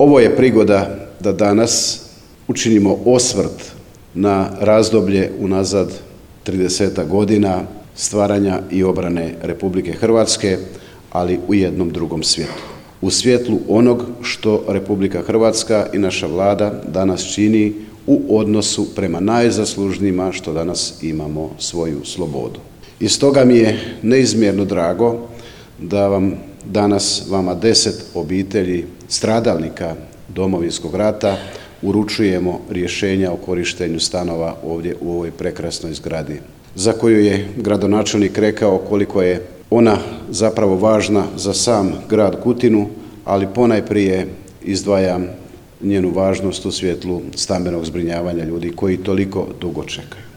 Ovo je prigoda da danas učinimo osvrt na razdoblje unazad 30 godina stvaranja i obrane Republike Hrvatske, ali u jednom drugom svijetlu. U svjetlu onog što Republika Hrvatska i naša Vlada danas čini u odnosu prema najzaslužnijima što danas imamo svoju slobodu. I stoga mi je neizmjerno drago da vama 10 obitelji stradalnika Domovinskog rata uručujemo rješenja o korištenju stanova ovdje u ovoj prekrasnoj zgradi, za koju je gradonačelnik rekao koliko je ona zapravo važna za sam grad Kutinu, ali ponajprije izdvajam njenu važnost u svjetlu stambenog zbrinjavanja ljudi koji toliko dugo čekaju.